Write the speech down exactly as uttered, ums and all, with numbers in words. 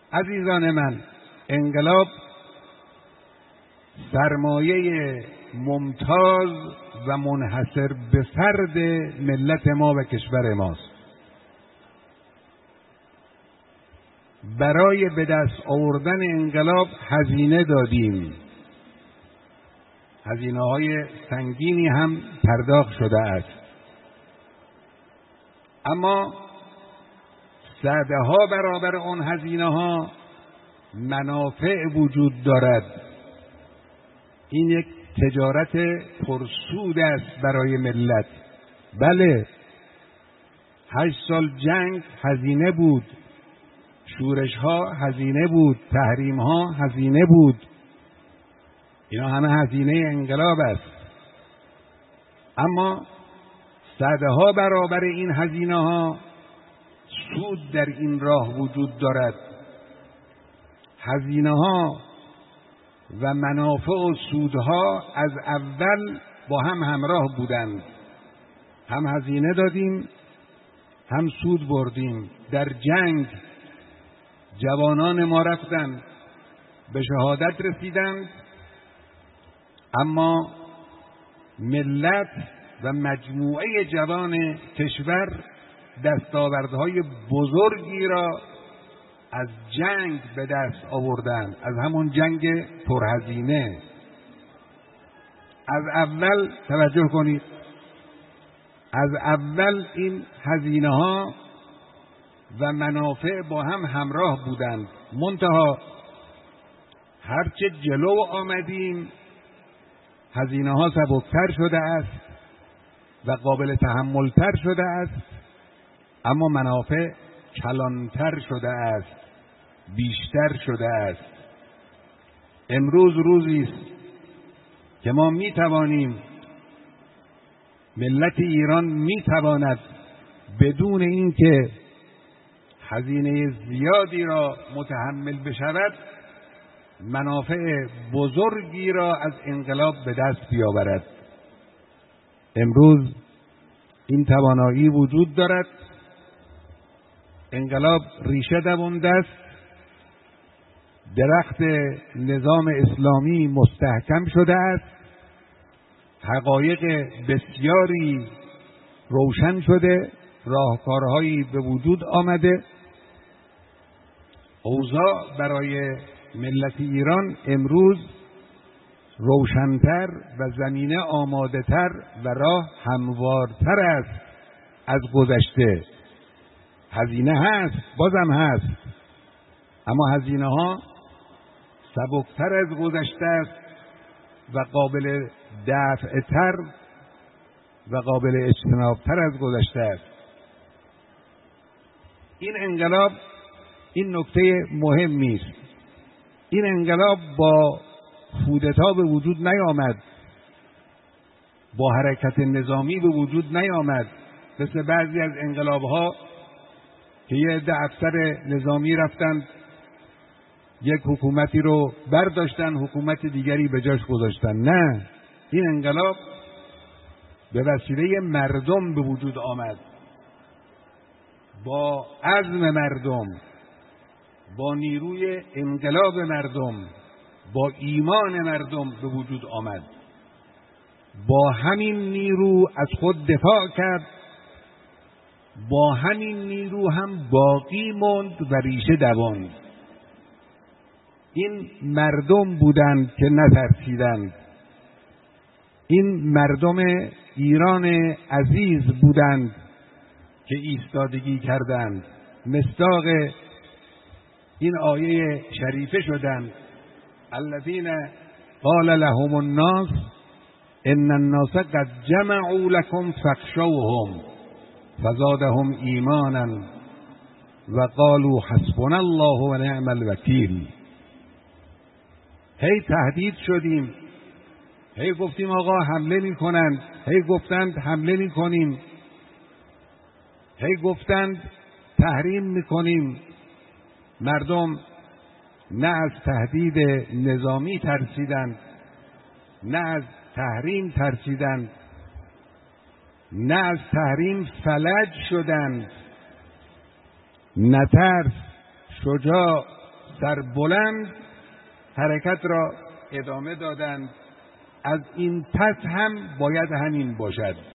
عزیزان من، انقلاب سرمایه ممتاز و منحصر به فرد ملت ما و کشور ماست. برای به دست آوردن انقلاب هزینه دادیم، هزینه های سنگینی هم پرداخت شده است، اما صدها برابر آن هزینه ها منافع وجود دارد. این یک تجارت پرسود است برای ملت. بله، هشت سال جنگ هزینه بود، شورش ها هزینه بود، تحریم ها هزینه بود، اینا همه هزینه انقلاب است. اما صدها برابر این هزینه ها سود در این راه وجود دارد. هزینه ها و منافع و سودها از اول با هم همراه بودند. هم هزینه دادیم، هم سود بردیم. در جنگ جوانان ما رفتند، به شهادت رسیدند، اما ملت و مجموعه جوان کشور دستاوردهای بزرگی را از جنگ به دست آوردند، از همون جنگ پرهزینه. از اول توجه کنید، از اول این هزینه ها و منافع با هم همراه بودند. منتها هرچه جلو آمدیم هزینه ها سبکتر شده است و قابل تحملتر شده است، اما منافع کلانتر شده است، بیشتر شده است. امروز روزی است که ما می توانیم، ملت ایران می تواند بدون اینکه هزینه زیادی را متحمل بشود منافع بزرگی را از انقلاب به دست بیاورد. امروز این توانایی وجود دارد. انقلاب ریشه دوانده است، درخت نظام اسلامی مستحکم شده است، حقایق بسیاری روشن شده، راهکارهایی به وجود آمده. اوضاع برای ملت ایران امروز روشن‌تر و زمینه آماده‌تر و راه هموارتر است از گذشته. هزینه هست، بازم هست، اما هزینه ها سبکتر از گذشته است و قابل دفع‌تر و قابل اجتنابتر از گذشته است. این انقلاب این نکته مهمی است. این انقلاب با کودتا به وجود نیامد، با حرکت نظامی به وجود نیامد، مثل بعضی از انقلاب‌ها که یه عده افسر نظامی رفتند یک حکومتی رو برداشتن، حکومت دیگری به جاش گذاشتن. نه، این انقلاب به وسیله مردم به وجود آمد، با عزم مردم، با نیروی انقلاب مردم، با ایمان مردم به وجود آمد. با همین نیرو از خود دفاع کرد، با همین نیرو هم باقی ماند و ریشه دواند. این مردم بودند که نترسیدند. این مردم ایران عزیز بودند که ایستادگی کردند، مصداق این آیه شریفه شدند: الذین قال لهم الناس ان الناس قد جمعوا لكم فاخشوهم فزادهم ایمانا وقالوا حسبنا الله ونعم الوکیل. هی تهدید شدیم، هی گفتیم آقا حمله میکنند، هی گفتند حمله میکنیم، هی گفتند تحریم میکنیم. مردم نه از تهدید نظامی ترسیدند، نه از تحریم ترسیدند، نه از تحریم فلج شدند. نترس، شجاع سربلند حرکت را ادامه دادند. از این پس هم باید همین باشد.